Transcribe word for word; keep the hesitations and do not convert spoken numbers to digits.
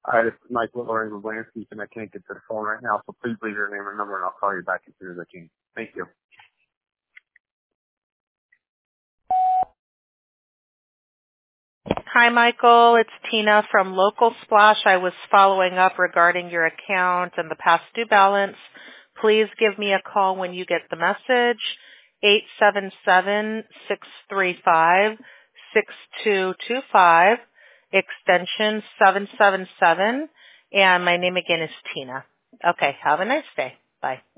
Hi, this is Mike Lowering with Landscaping. I can't get to the phone right now, so please leave your name and number, and I'll call you back as soon as I can. Thank you. Hi, Michael. It's Tina from Local Splash. I was following up regarding your account and the past due balance. Please give me a call when you get the message, eight seven seven, six three five, six two two five, extension seven seven seven, and my name again is Tina. Okay, have a nice day. Bye.